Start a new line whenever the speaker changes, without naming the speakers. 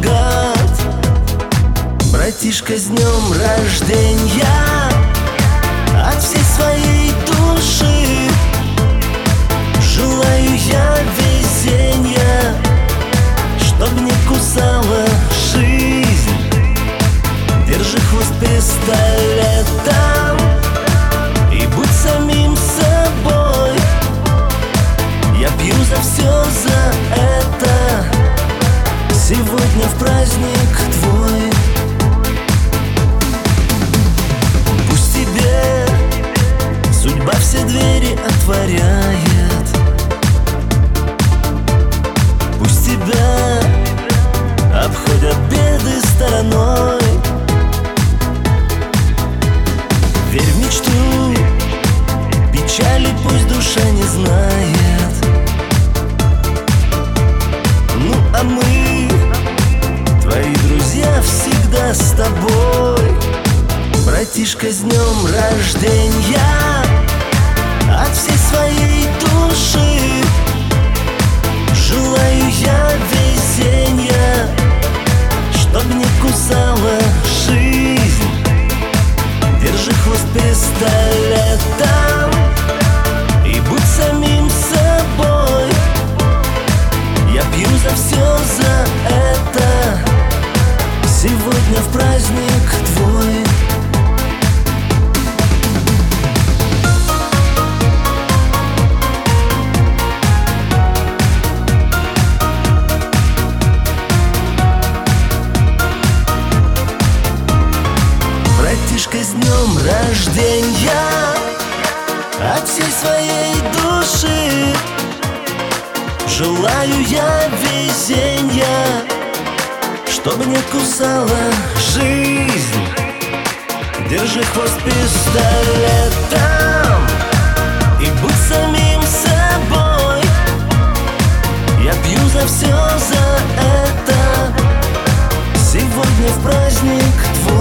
помогать. Братишка, с днем рождения от всей своей души. Желаю я везения, чтоб не кусала жизнь. Держи хвост пистолетом и будь самим собой. Я пью за все за это, сегодня в праздник твой. Пусть тебе судьба все двери отворяет, пусть тебя обходят беды стороной. Верь в мечту, печали пусть душа не знает. Ну а мы, твои друзья, всегда с тобой. Братишка, с днем рождения от всей своей души. Желаю я везения, чтоб не кусала жизнь. Держи хвост пистолетом и будь самим собой. Я пью за все за это, сегодня в праздник твой. Братишка, с днем рождения от всей своей души. Желаю я везения, чтобы не кусала жизнь. Держи хвост пистолетом и будь самим собой. Я пью за все за это, сегодня в праздник твой.